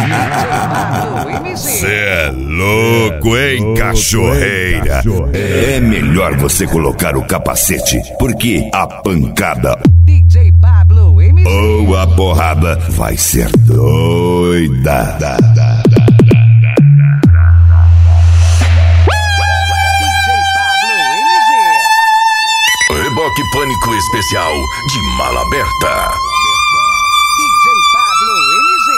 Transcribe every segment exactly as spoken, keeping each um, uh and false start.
Cê é louco, hein, cachorreira? É melhor você colocar o capacete, porque a pancada D J Pablo M Z ou a porrada vai ser doida. Reboque Pânico Especial de Mala Aberta. D J Pablo M Z.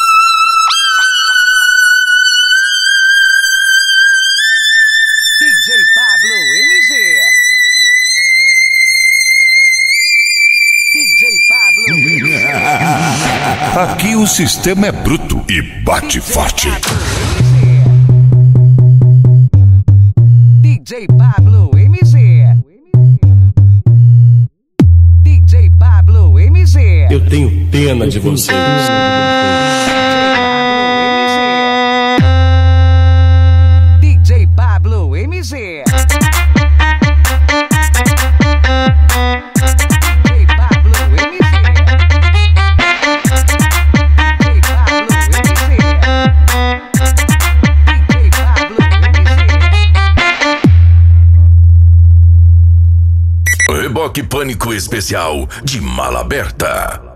D J Pablo M Z. D J Pablo M Z. Aqui o sistema é bruto e bate forte. D J Pablo M Z. D J Pablo M Z. Eu tenho pena de vocês. D J Pablo M Z. Reboque Pânico Especial de Mala Aberta.